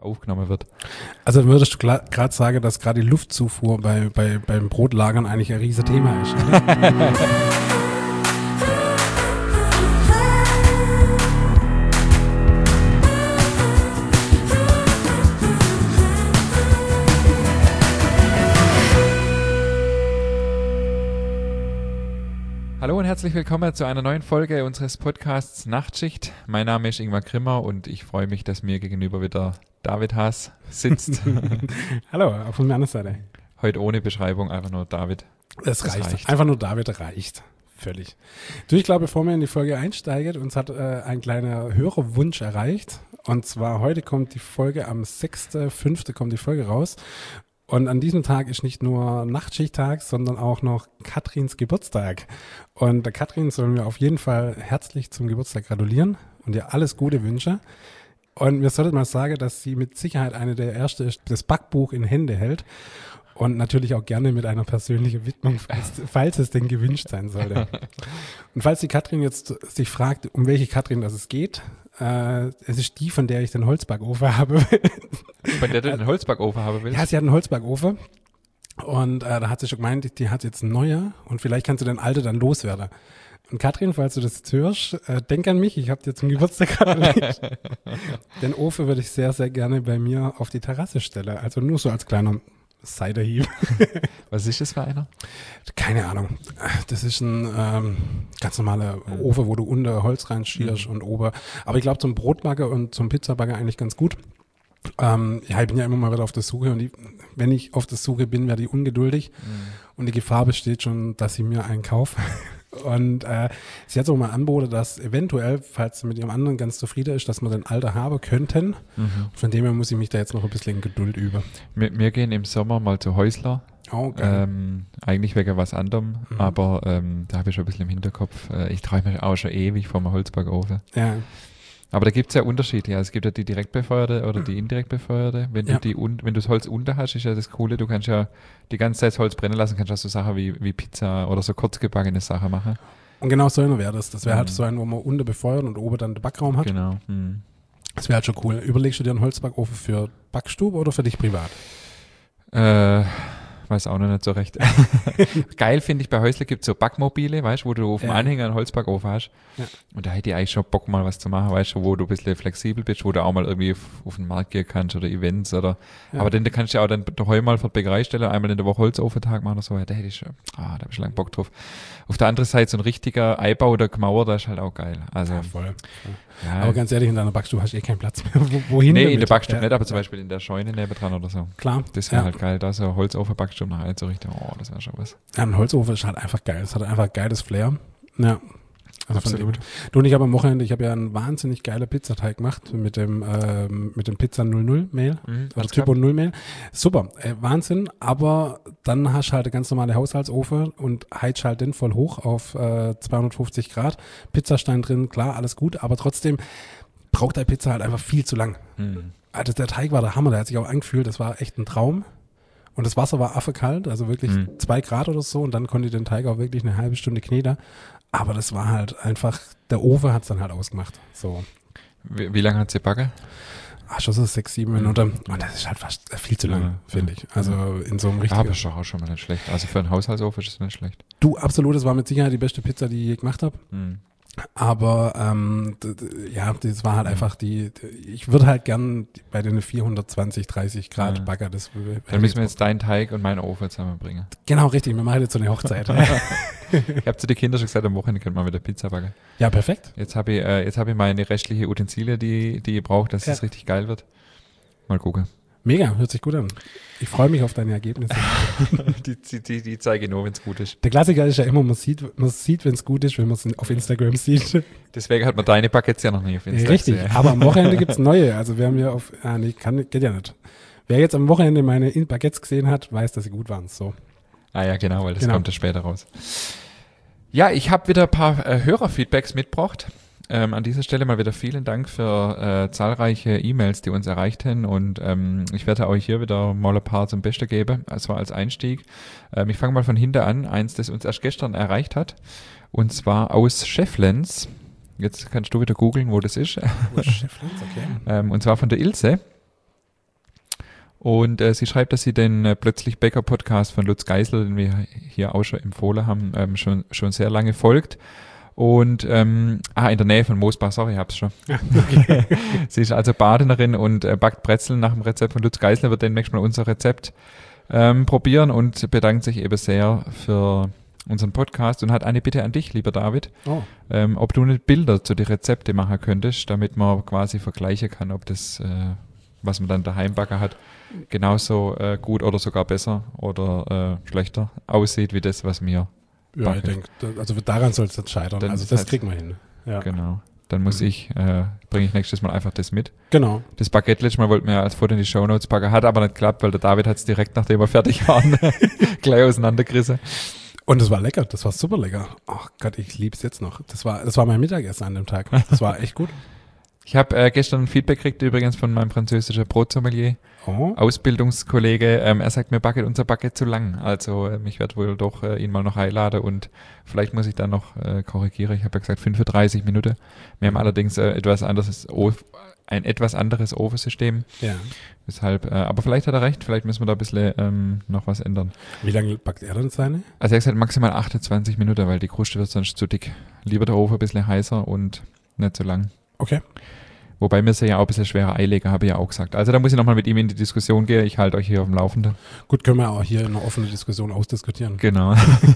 aufgenommen wird. Also würdest du gerade sagen, dass gerade die Luftzufuhr beim Brotlagern eigentlich ein riesen Thema ist, oder? Hallo und herzlich willkommen zu einer neuen Folge unseres Podcasts Nachtschicht. Mein Name ist Ingmar Grimmer und ich freue mich, dass mir gegenüber wieder David Haas sitzt. Hallo, auch von der anderen Seite. Heute ohne Beschreibung, einfach nur David. Es reicht. Einfach nur David reicht. Völlig. Du, ich glaube, bevor wir in die Folge einsteigen, uns hat ein kleiner Hörerwunsch erreicht. Und zwar heute kommt die Folge, am 6.5. kommt die Folge raus. Und an diesem Tag ist nicht nur Nachtschichttag, sondern auch noch Katrins Geburtstag. Und der Katrin sollen wir auf jeden Fall herzlich zum Geburtstag gratulieren und ihr alles Gute wünschen. Und wir sollten mal sagen, dass sie mit Sicherheit eine der Ersten ist, das Backbuch in Hände hält. Und natürlich auch gerne mit einer persönlichen Widmung, falls es denn gewünscht sein sollte. Und falls die Katrin jetzt sich fragt, um welche Katrin das es geht, es ist die, von der ich den Holzbackofen habe. Von der du den Holzbackofen haben willst? Ja, sie hat einen Holzbackofen. Und da hat sie schon gemeint, die hat jetzt einen neuer und vielleicht kannst du den alten dann loswerden. Und Katrin, falls du das jetzt hörst, denk an mich, ich habe dir zum Geburtstag gratuliert. Den Ofen würde ich sehr, sehr gerne bei mir auf die Terrasse stellen. Also nur so als kleiner Ciderhieb. Was ist das für einer? Keine Ahnung. Das ist ein ganz normaler Ofen, wo du unter Holz reinschierst und oben. Aber ich glaube zum Brotbagger und zum Pizzabagger eigentlich ganz gut. Ja, ich bin ja immer mal wieder auf der Suche und wenn ich auf der Suche bin, werde ich ungeduldig und die Gefahr besteht schon, dass ich mir einen kaufe. Und sie hat so mal angeboten, dass eventuell, falls sie mit ihrem anderen ganz zufrieden ist, dass wir den alten haben könnten. Von dem her muss ich mich da jetzt noch ein bisschen in Geduld üben. Wir gehen im Sommer mal zu Häusler. Oh, geil. Eigentlich wegen was anderem, aber da habe ich schon ein bisschen im Hinterkopf. Ich träume auch schon ewig vom Holzbackofen. Ja. Aber da gibt es ja Unterschiede. Ja. Es gibt ja die direkt befeuerte oder die indirekt befeuerte. Wenn du das Holz unter hast, ist ja das Coole, du kannst ja die ganze Zeit das Holz brennen lassen, kannst auch so Sachen wie Pizza oder so kurzgebackene Sachen machen. Und genau so einer wäre das. Das wäre halt so ein, wo man unten befeuert und oben dann den Backraum hat. Genau. Das wäre halt schon cool. Überlegst du dir einen Holzbackofen für Backstube oder für dich privat? Weiß auch noch nicht so recht. Geil finde ich, bei Häusler gibt es so Backmobile, weißt du, wo du auf dem Anhänger einen Holzbackofen hast. Ja. Und da hätte ich eigentlich schon Bock, mal was zu machen, weißt du, wo du ein bisschen flexibel bist, wo du auch mal irgendwie auf den Markt gehen kannst oder Events oder. Ja. Aber dann kannst du ja auch dann daheim mal für die Bäckerei stellen, einmal in der Woche Holzofentag machen oder so. Ja, da hätte ich schon, da habe ich schon lange Bock drauf. Auf der anderen Seite so ein richtiger Einbau oder Gemauer, da ist halt auch geil. Also, ja, voll. Ja. Aber ganz ehrlich, in deiner Backstube hast du keinen Platz mehr. Wohin Nee, damit? in der Backstube nicht, aber zum Beispiel in der Scheune nebendran oder so. Klar. Das wäre halt geil, da so Holzofen-Backstube nach so richtig, das wäre schon was. Ja, ein Holzofen ist halt einfach geil. Es hat einfach ein geiles Flair. Ja. Also absolut. Du und ich habe am Wochenende, ich habe ja einen wahnsinnig geilen Pizzateig gemacht mit dem Pizza 00 Mehl, oder Typo 0 Mehl. Super, Wahnsinn, aber dann hast du halt eine ganz normale Haushaltsofen und heizt halt den voll hoch auf 250 Grad. Pizzastein drin, klar, alles gut, aber trotzdem braucht der Pizza halt einfach viel zu lang. Also der Teig war der Hammer, der hat sich auch angefühlt, das war echt ein Traum. Und das Wasser war affekalt, also wirklich 2 Grad oder so und dann konnte ich den Teig auch wirklich eine halbe Stunde kneten. Aber das war halt einfach, der Ofen hat es dann halt ausgemacht. So. Wie lange hat sie backen? Schon so 6, 7 Minuten. Und das ist halt fast viel zu lang, finde ich. Also in so einem richtigen... Aber ist doch auch schon mal nicht schlecht. Also für einen Haushaltsofen ist es nicht schlecht. Du, absolut, das war mit Sicherheit die beste Pizza, die ich je gemacht habe. Aber das war halt einfach ich würde halt gern bei den 420, 30 Grad backen. Dann müssen wir jetzt deinen Teig und meinen Ofen zusammenbringen. Genau, richtig. Wir machen jetzt so eine Hochzeit. Ich habe zu den Kindern schon gesagt, am Wochenende können wir wieder Pizza backen. Ja, perfekt. Jetzt hab ich meine restliche Utensilien, die ihr braucht, dass es richtig geil wird. Mal gucken. Mega, hört sich gut an. Ich freue mich auf deine Ergebnisse. die zeige ich nur, wenn es gut ist. Der Klassiker ist ja immer, man sieht wenn es gut ist, wenn man es auf Instagram sieht. Deswegen hat man deine Buckets ja noch nicht auf Instagram. Richtig, aber am Wochenende gibt es neue. Also wir haben ja geht ja nicht. Wer jetzt am Wochenende meine Baguettes gesehen hat, weiß, dass sie gut waren. So. Ah ja, genau, weil das kommt ja später raus. Ja, ich habe wieder ein paar Hörerfeedbacks mitgebracht. An dieser Stelle mal wieder vielen Dank für zahlreiche E-Mails, die uns erreicht haben und ich werde euch hier wieder mal ein paar zum Besten geben, also als Einstieg. Ich fange mal von hinten an, eins, das uns erst gestern erreicht hat und zwar aus Schefflens. Jetzt kannst du wieder googeln, wo das ist. Schefflens, okay. Und zwar von der Ilse. Und sie schreibt, dass sie den Plötzlich Bäcker Podcast von Lutz Geisel, den wir hier auch schon empfohlen haben, schon sehr lange folgt. Und in der Nähe von Moosbach, sorry, ich hab's schon. Okay. Sie ist also Badenerin und backt Brezeln nach dem Rezept von Lutz Geisler, wird demnächst mal unser Rezept probieren und bedankt sich eben sehr für unseren Podcast und hat eine Bitte an dich, lieber David, ob du nicht Bilder zu den Rezepte machen könntest, damit man quasi vergleichen kann, ob das, was man dann daheim backen hat, genauso gut oder sogar besser oder schlechter aussieht, wie das, was mir ja, ich denke, also daran soll es jetzt scheitern. Dann also das kriegen wir hin. Ja. Genau. Dann muss bringe ich nächstes Mal einfach das mit. Genau. Das Baguette letztes Mal wollten wir ja als Foto in die Shownotes packen, hat aber nicht geklappt, weil der David hat es direkt, nachdem wir fertig waren, gleich auseinandergerissen. Und es war lecker, das war super lecker. Ach Gott, ich liebe es jetzt noch. Das war mein Mittagessen an dem Tag. Das war echt gut. Ich habe gestern ein Feedback gekriegt, übrigens von meinem französischen Brotsommelier, Ausbildungskollege. Er sagt, mir backet unser Baguette zu lang. Also ich werde wohl doch ihn mal noch einladen und vielleicht muss ich dann noch korrigieren. Ich habe ja gesagt 35 Minuten. Wir haben allerdings ein etwas anderes Ofensystem. Ja. Deshalb, aber vielleicht hat er recht, vielleicht müssen wir da ein bisschen noch was ändern. Wie lange backt er denn seine? Also er hat gesagt maximal 28 Minuten, weil die Kruste wird sonst zu dick. Lieber der Ofen ein bisschen heißer und nicht so lang. Okay. Wobei mir ja auch ein bisschen schwerer einlegen, habe ich ja auch gesagt. Also da muss ich nochmal mit ihm in die Diskussion gehen. Ich halte euch hier auf dem Laufenden. Gut, können wir auch hier eine offene Diskussion ausdiskutieren. Genau.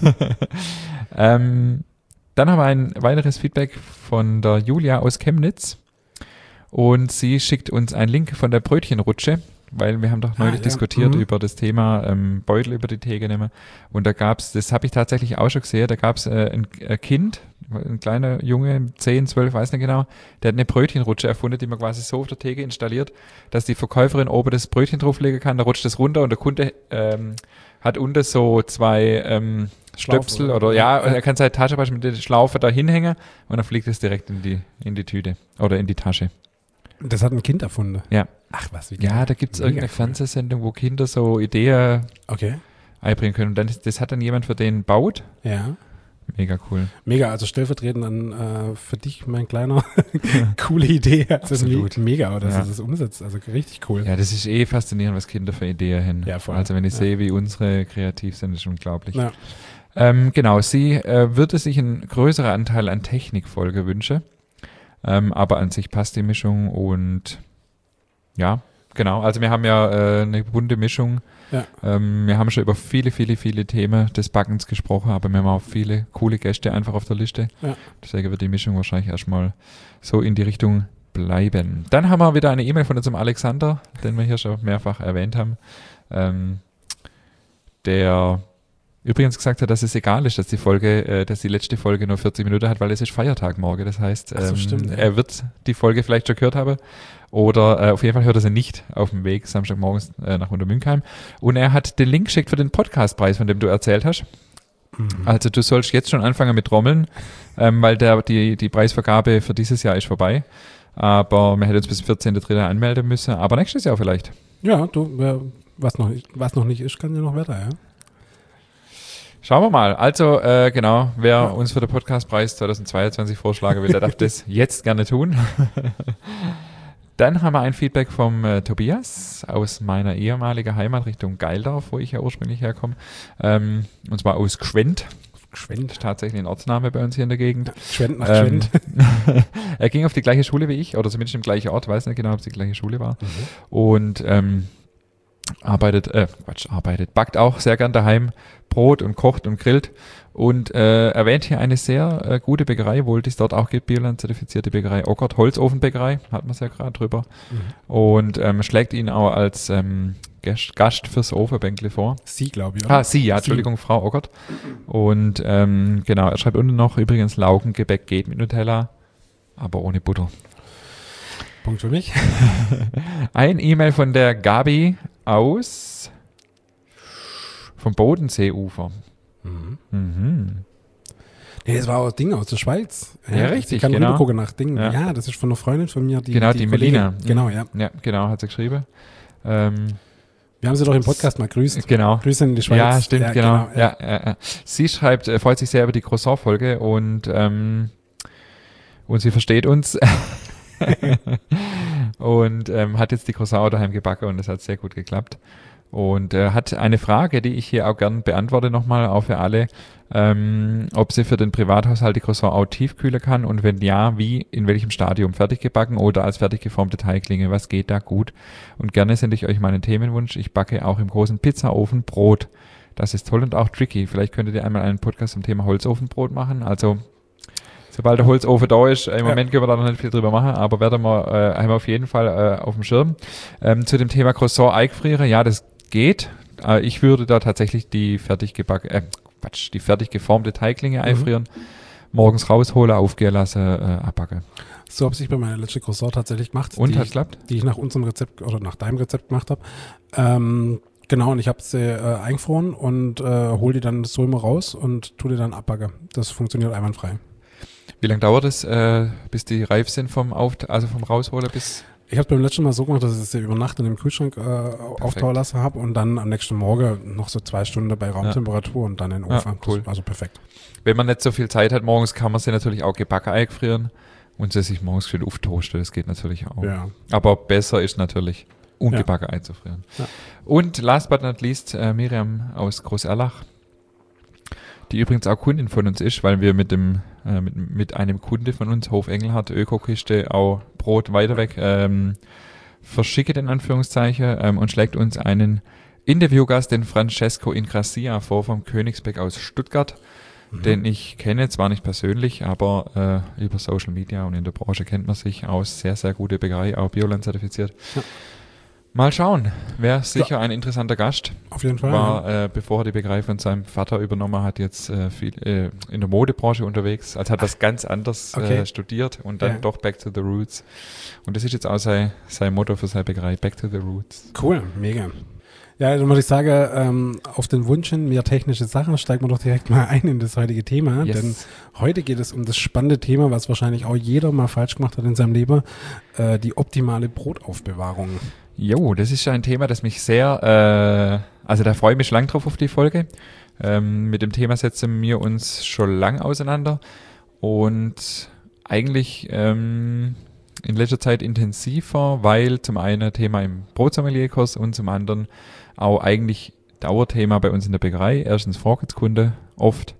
Dann haben wir ein weiteres Feedback von der Julia aus Chemnitz. Und sie schickt uns einen Link von der Brötchenrutsche, weil wir haben doch neulich diskutiert über das Thema Beutel über die Theke nehmen. Und da gab's, das habe ich tatsächlich auch schon gesehen, da gab's ein Kind, ein kleiner Junge, 10, 12, weiß nicht genau, der hat eine Brötchenrutsche erfunden, die man quasi so auf der Theke installiert, dass die Verkäuferin oben das Brötchen drauflegen kann, da rutscht es runter und der Kunde hat unten so zwei Stöpsel oder er kann seine Tasche mit der Schlaufe da hinhängen und dann fliegt es direkt in die Tüte oder in die Tasche. Das hat ein Kind erfunden? Ja. Ach was, wie ja, da gibt es irgendeine Fernsehsendung, wo Kinder so Ideen einbringen können. Und dann das hat dann jemand für den baut. Ja. Mega cool. Mega, also stellvertretend dann für dich, mein Kleiner, coole Idee. Also absolut. Mega, dass du das umsetzt. Also richtig cool. Ja, das ist faszinierend, was Kinder für Ideen haben. Ja, voll. Also wenn ich sehe, wie unsere kreativ sind, ist unglaublich. Ja. Genau, sie würde sich einen größeren Anteil an Technikfolge wünschen. Aber an sich passt die Mischung und ja, genau. Also wir haben ja eine bunte Mischung. Ja. Wir haben schon über viele Themen des Backens gesprochen, aber wir haben auch viele coole Gäste einfach auf der Liste. Ja. Deswegen wird die Mischung wahrscheinlich erstmal so in die Richtung bleiben. Dann haben wir wieder eine E-Mail von unserem Alexander, den wir hier schon mehrfach erwähnt haben, der übrigens gesagt hat, dass es egal ist, dass die letzte Folge nur 40 Minuten hat, weil es ist Feiertag morgen. Das heißt, er wird die Folge vielleicht schon gehört haben oder auf jeden Fall hört er sie nicht auf dem Weg Samstagmorgens nach Untermünkheim. Und er hat den Link geschickt für den Podcastpreis, von dem du erzählt hast. Mhm. Also du sollst jetzt schon anfangen mit Trommeln, weil die Preisvergabe für dieses Jahr ist vorbei. Aber wir hätten uns bis 14.3. anmelden müssen. Aber nächstes Jahr vielleicht. Ja, was noch nicht ist, kann ja noch weiter, ja. Schauen wir mal. Also, genau, wer uns für den Podcastpreis 2022 vorschlagen will, der darf das jetzt gerne tun. Dann haben wir ein Feedback vom Tobias aus meiner ehemaligen Heimat Richtung Geildorf, wo ich ja ursprünglich herkomme. Und zwar aus Gschwend. Gschwend, tatsächlich ein Ortsname bei uns hier in der Gegend. Gschwend nach Gschwend. Er ging auf die gleiche Schule wie ich, oder zumindest im gleichen Ort, weiß nicht genau, ob es die gleiche Schule war. Und backt auch sehr gern daheim Brot und kocht und grillt und erwähnt hier eine sehr gute Bäckerei, wohl die es dort auch gibt, Bioland-zertifizierte Bäckerei Ockert, Holzofenbäckerei, hat man es ja gerade drüber, und schlägt ihn auch als Gast fürs Ofenbänkle vor. Sie, glaube ich. Sie, ja, Entschuldigung, Frau Ockert. Und genau, er schreibt unten noch, übrigens Laugengebäck geht mit Nutella, aber ohne Butter. Punkt für mich. Ein E-Mail von der Gabi vom Bodenseeufer. Nee, das war auch Ding aus der Schweiz. Ja, richtig, ich kann genau. rübergucken nach Dingen. Ja, das ist von einer Freundin von mir. Die Melina. Genau, ja. Ja, genau, hat sie geschrieben. Wir haben sie doch im Podcast mal grüßt. Genau. Grüße in die Schweiz. Ja, stimmt, genau. Ja. Sie schreibt, freut sich sehr über die Croissant-Folge und sie versteht uns. und hat jetzt die Croissant daheim gebacken und das hat sehr gut geklappt. Und hat eine Frage, die ich hier auch gern beantworte nochmal, auch für alle, ob sie für den Privathaushalt die Croissant auch tiefkühlen kann und wenn ja, wie, in welchem Stadium, fertig gebacken oder als fertig geformte Teiglinge, was geht da gut? Und gerne sende ich euch meinen Themenwunsch, ich backe auch im großen Pizzaofen Brot. Das ist toll und auch tricky. Vielleicht könntet ihr einmal einen Podcast zum Thema Holzofenbrot machen, also sobald der Holzofen da ist, im Moment können wir da noch nicht viel drüber machen, aber werden wir einmal auf jeden Fall auf dem Schirm. Zu dem Thema Croissant eingefrieren, ja, das geht. Ich würde da tatsächlich die fertig geformte Teiglinge einfrieren, morgens rausholen, aufgehen lassen, abbacken. So habe ich bei meiner letzten Croissant tatsächlich gemacht. Und hat geklappt? Die ich nach unserem Rezept oder nach deinem Rezept gemacht habe. Genau, und ich habe sie eingefroren und hole die dann so immer raus und tue die dann abbacken. Das funktioniert einwandfrei. Wie lange dauert es, bis die reif sind vom Rausholen bis... Ich habe beim letzten Mal so gemacht, dass ich sie über Nacht in dem Kühlschrank auftauen lassen habe und dann am nächsten Morgen noch so 2 Stunden bei Raumtemperatur und dann in den Ofen. Cool. Also perfekt. Wenn man nicht so viel Zeit hat morgens, kann man sie natürlich auch gebacken einfrieren und sie sich morgens schön auftoasten. Das geht natürlich auch. Ja. Aber besser ist natürlich, ungebacken einzufrieren. Ja. Und last but not least, Miriam aus Großerlach, die übrigens auch Kundin von uns ist, weil wir mit einem Kunde von uns, Hof Engelhardt, Ökokiste, auch Brot weiter weg, verschickt in Anführungszeichen und schlägt uns einen Interviewgast, den Francesco Ingrassia, vor vom Königsberg aus Stuttgart, den ich kenne, zwar nicht persönlich, aber über Social Media und in der Branche kennt man sich aus. Sehr, sehr gute Bäckerei, auch Bioland zertifiziert. Ja. Mal schauen, wäre sicher ein interessanter Gast. Auf jeden Fall. War, bevor er die Bäckerei von seinem Vater übernommen hat, jetzt viel in der Modebranche unterwegs. Also hat was ganz anderes studiert und dann doch Back to the Roots. Und das ist jetzt auch sein Motto für seine Bäckerei, Back to the Roots. Cool, mega. Ja, dann würde ich sagen, auf den Wunsch hin, mehr technische Sachen, steigen wir doch direkt mal ein in das heutige Thema. Yes. Denn heute geht es um das spannende Thema, was wahrscheinlich auch jeder mal falsch gemacht hat in seinem Leben, die optimale Brotaufbewahrung. Jo, das ist ein Thema, das mich sehr, also da freue ich mich lang drauf auf die Folge. Mit dem Thema setzen wir uns schon lang auseinander und eigentlich in letzter Zeit intensiver, weil zum einen Thema im Brotsommelierkurs und zum anderen auch eigentlich Dauerthema bei uns in der Bäckerei. Erstens Vorratskunde oft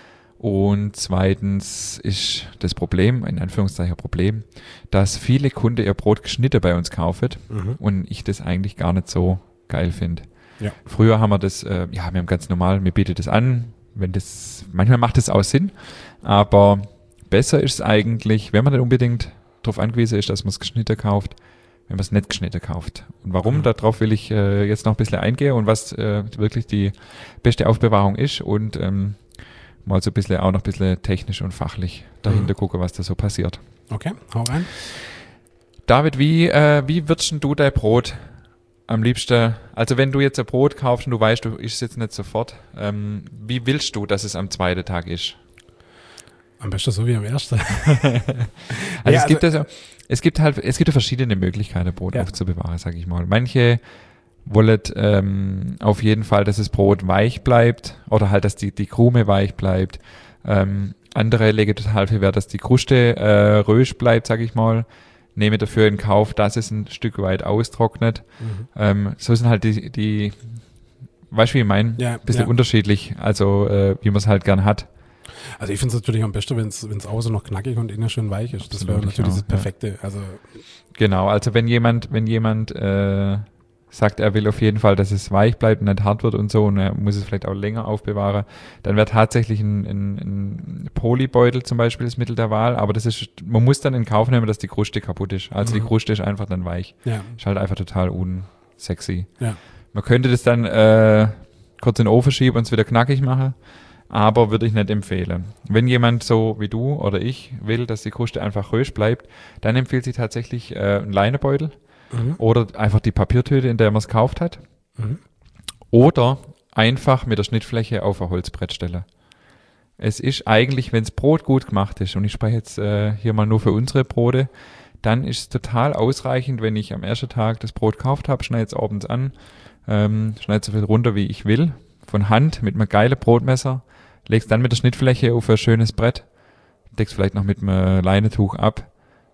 und zweitens ist das Problem, in Anführungszeichen Problem, dass viele Kunden ihr Brot geschnitten bei uns kaufen und ich das eigentlich gar nicht so geil finde. Ja. Früher haben wir das, wir haben ganz normal, wir bieten das an, manchmal macht das auch Sinn, aber besser ist es eigentlich, wenn man nicht unbedingt darauf angewiesen ist, dass man es geschnitten kauft, wenn man es nicht geschnitten kauft. Und warum, darauf will ich jetzt noch ein bisschen eingehen und was wirklich die beste Aufbewahrung ist und mal so ein bisschen auch noch ein bisschen technisch und fachlich dahinter gucken, was da so passiert. Okay, hau rein. David, wie würdest du dein Brot am liebsten, also wenn du jetzt ein Brot kaufst und du weißt, du isst es jetzt nicht sofort, wie willst du, dass es am zweiten Tag ist? Am besten so wie am ersten. Es gibt ja verschiedene Möglichkeiten, Brot aufzubewahren, sage ich mal. Manche wollen auf jeden Fall, dass das Brot weich bleibt oder halt, dass die Krume weich bleibt. Andere legen total viel Wert, dass die Kruste rösch bleibt, sage ich mal. Nehme dafür in Kauf, dass es ein Stück weit austrocknet. So sind halt die weißt du, wie ich meine? Ja, ein bisschen unterschiedlich, also wie man es halt gern hat. Also ich finde es natürlich am besten, wenn es außen noch knackig und innen schön weich ist. Das wäre natürlich das Perfekte. Ja. Also genau, also wenn jemand sagt, er will auf jeden Fall, dass es weich bleibt und nicht hart wird und so und er muss es vielleicht auch länger aufbewahren, dann wäre tatsächlich ein Polybeutel zum Beispiel das Mittel der Wahl, aber man muss dann in Kauf nehmen, dass die Kruste kaputt ist. Also die Kruste ist einfach dann weich. Ja. Ist halt einfach total unsexy. Ja. Man könnte das dann kurz in den Ofen schieben und es wieder knackig machen, aber würde ich nicht empfehlen. Wenn jemand so wie du oder ich will, dass die Kruste einfach rösch bleibt, dann empfiehlt sich tatsächlich ein Leinebeutel. Oder einfach die Papiertüte, in der man es gekauft hat. Oder einfach mit der Schnittfläche auf ein Holzbrett stellen. Es ist eigentlich, wenn das Brot gut gemacht ist, und ich spreche jetzt hier mal nur für unsere Brote, dann ist es total ausreichend, wenn ich am ersten Tag das Brot gekauft habe, schneide es abends an, schneide so viel runter, wie ich will, von Hand mit einem geilen Brotmesser, legst dann mit der Schnittfläche auf ein schönes Brett, deckst vielleicht noch mit einem Leinetuch ab,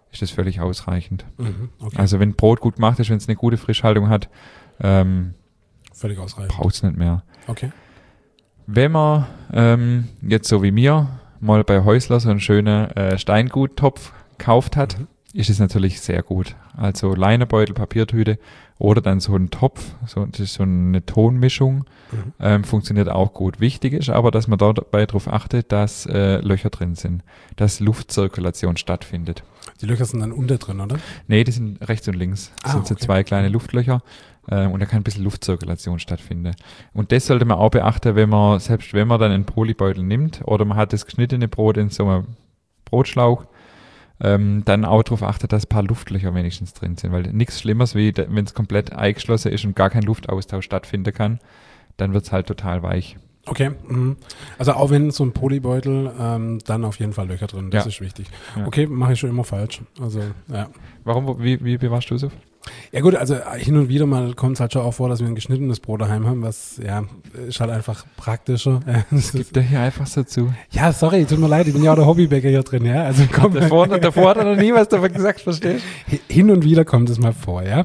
ist das völlig ausreichend. Okay. Also wenn Brot gut gemacht ist, wenn es eine gute Frischhaltung hat, völlig ausreichend. braucht es nicht mehr. Okay. Wenn man jetzt so wie mir mal bei Häusler so einen schönen Steinguttopf gekauft hat, ist es natürlich sehr gut. Also Leinebeutel, Papiertüte oder dann so ein Topf, das ist so eine Tonmischung, funktioniert auch gut. Wichtig ist aber, dass man dabei darauf achtet, dass Löcher drin sind, dass Luftzirkulation stattfindet. Die Löcher sind dann unter drin, oder? Nee, die sind rechts und links. Das sind so okay. 2 kleine Luftlöcher und da kann ein bisschen Luftzirkulation stattfinden. Und das sollte man auch beachten, selbst wenn man dann einen Polybeutel nimmt oder man hat das geschnittene Brot in so einem Brotschlauch, dann auch darauf achten, dass ein paar Luftlöcher wenigstens drin sind, weil nichts Schlimmeres, wie wenn es komplett eingeschlossen ist und gar kein Luftaustausch stattfinden kann, dann wird es halt total weich. Okay, also auch wenn so ein Polybeutel, dann auf jeden Fall Löcher drin, das ist wichtig. Ja. Okay, mache ich schon immer falsch. Also, ja. Warum, wie bewahrst du so? Ja gut, also hin und wieder mal kommt es halt schon auch vor, dass wir ein geschnittenes Brot daheim haben, was, ja, ist halt einfach praktischer. Gibt der hier einfach so zu. Ja, sorry, tut mir leid, ich bin ja auch der Hobbybäcker hier drin, ja. Also komm. Davor hat er noch nie was davon gesagt, verstehst du? Hin und wieder kommt es mal vor, ja.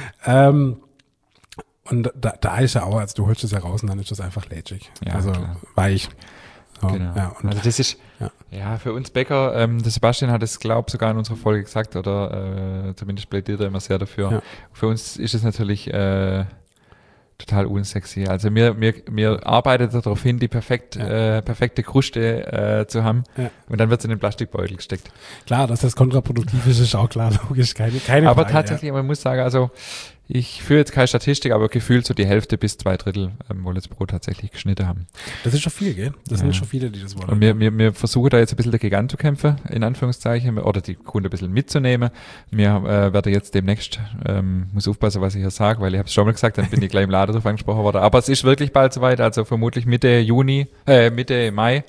Und da ist ja auch, also du holst es ja raus und dann ist das einfach lätschig. Ja, also klar. weich. So, Genau. ja, und also das ist, ja, für uns Bäcker, der Sebastian hat es, glaube ich, sogar in unserer Folge gesagt, oder zumindest plädiert er immer sehr dafür. Ja. Für uns ist es natürlich total unsexy. Also wir arbeiten darauf hin, die perfekte Kruste zu haben und dann wird es in den Plastikbeutel gesteckt. Klar, dass das kontraproduktiv ist, ist auch klar, logisch, keine Frage. Aber tatsächlich, man muss sagen, also ich führe jetzt keine Statistik, aber gefühlt so die Hälfte bis 2/3 wollen das Brot tatsächlich geschnitten haben. Das ist schon viel, gell? Das sind schon viele, die das wollen. Und wir versuchen da jetzt ein bisschen dagegen anzukämpfen, in Anführungszeichen, oder die Kunden ein bisschen mitzunehmen. Wir werden jetzt demnächst, muss aufpassen, was ich hier sage, weil ich habe es schon mal gesagt, dann bin ich gleich im Laden drauf angesprochen worden. Aber es ist wirklich bald soweit, also vermutlich Mitte Mai.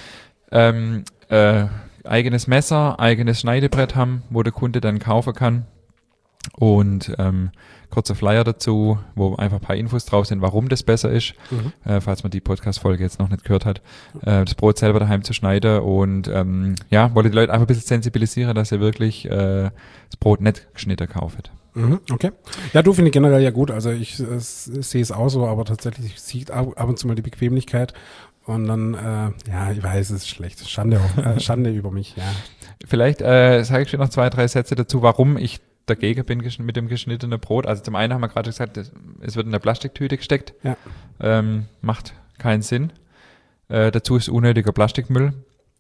Ja. Eigenes Messer, eigenes Schneidebrett haben, wo der Kunde dann kaufen kann. Und kurzer Flyer dazu, wo einfach ein paar Infos drauf sind, warum das besser ist, falls man die Podcast-Folge jetzt noch nicht gehört hat, das Brot selber daheim zu schneiden und wollte die Leute einfach ein bisschen sensibilisieren, dass sie wirklich das Brot nicht geschnitten kaufen. Okay. Ja, du finde ich generell ja gut, also ich sehe es auch so, aber tatsächlich sieht ab und zu mal die Bequemlichkeit und dann, ich weiß, es ist schlecht, Schande über mich, ja. Vielleicht sage ich dir noch 2, 3 Sätze dazu, warum ich dagegen bin mit dem geschnittenen Brot. Also zum einen haben wir gerade gesagt, es wird in der Plastiktüte gesteckt. Ja. Macht keinen Sinn. Dazu ist unnötiger Plastikmüll.